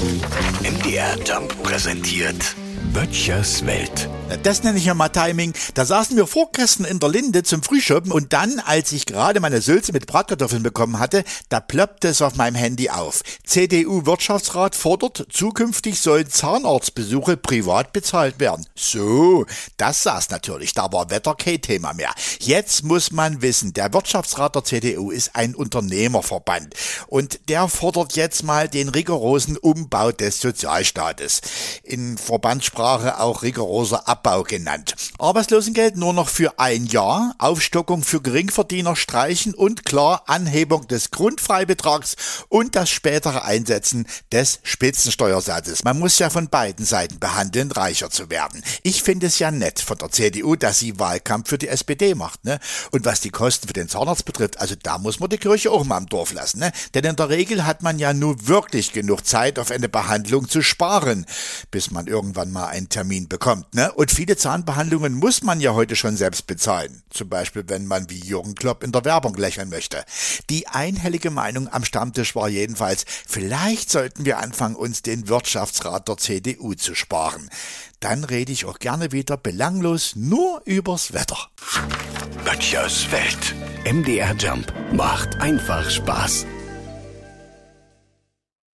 MDR Jump präsentiert Böttchers Welt. Das nenne ich ja mal Timing. Da saßen wir vorgestern in der Linde zum Frühschoppen und dann, als ich gerade meine Sülze mit Bratkartoffeln bekommen hatte, da ploppte es auf meinem Handy auf. CDU-Wirtschaftsrat fordert, zukünftig sollen Zahnarztbesuche privat bezahlt werden. So, das saß natürlich, da war Wetter kein Thema mehr. Jetzt muss man wissen, der Wirtschaftsrat der CDU ist ein Unternehmerverband und der fordert jetzt mal den rigorosen Umbau des Sozialstaates. In Verbandssprache auch rigoroser Abbau genannt. Arbeitslosengeld nur noch für ein Jahr, Aufstockung für Geringverdiener streichen und klar Anhebung des Grundfreibetrags und das spätere Einsetzen des Spitzensteuersatzes. Man muss ja von beiden Seiten behandeln, reicher zu werden. Ich finde es ja nett von der CDU, dass sie Wahlkampf für die SPD macht, ne? Und was die Kosten für den Zahnarzt betrifft, also da muss man die Kirche auch mal im Dorf lassen, ne? Denn in der Regel hat man ja nur wirklich genug Zeit, auf eine Behandlung zu sparen, bis man irgendwann mal einen Termin bekommt, ne? Und viele Zahnbehandlungen muss man ja heute schon selbst bezahlen. Zum Beispiel, wenn man wie Jürgen Klopp in der Werbung lächeln möchte. Die einhellige Meinung am Stammtisch war jedenfalls, vielleicht sollten wir anfangen, uns den Wirtschaftsrat der CDU zu sparen. Dann rede ich auch gerne wieder belanglos nur übers Wetter. Böttchers Welt. MDR Jump macht einfach Spaß.